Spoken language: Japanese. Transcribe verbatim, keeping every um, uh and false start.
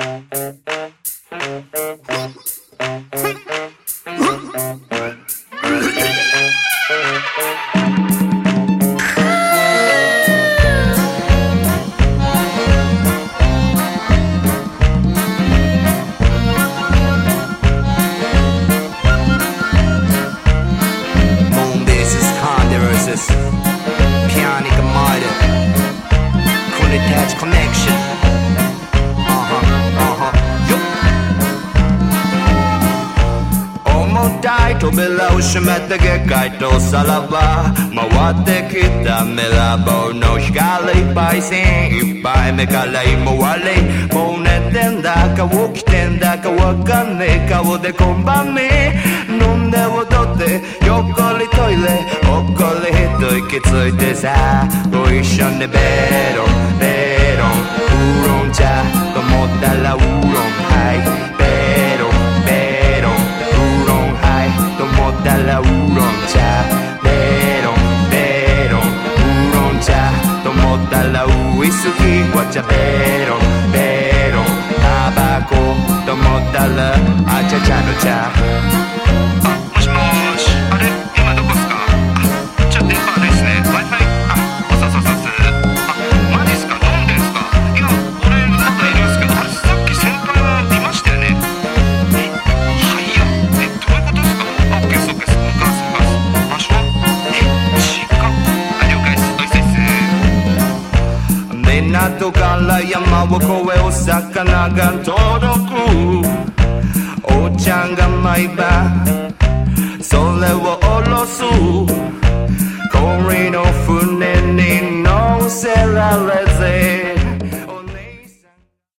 Pianica Martin Attach Connection Uh-huh, uh-huh, yup 重たい扉を閉めて下界とさらば回ってきたミラーボールの光焙煎いっぱい目から芋割りもう寝てんだか起きてんだかわかんねえ顔でこんばんみ飲んで踊って横にトイレほっこり一息ついてさご一緒にベロンベロンウーロン茶と思ったらウーロンハイベロンベロンウーロンハイと思ったらウーロン茶ベロンベロンウーロン茶と思ったらウイスキーわちゃベロンベロンタバコと思ったらあちゃちゃの茶港から山を越えお魚が届くおっちゃんが毎晩それを下ろす氷の船に乗せられて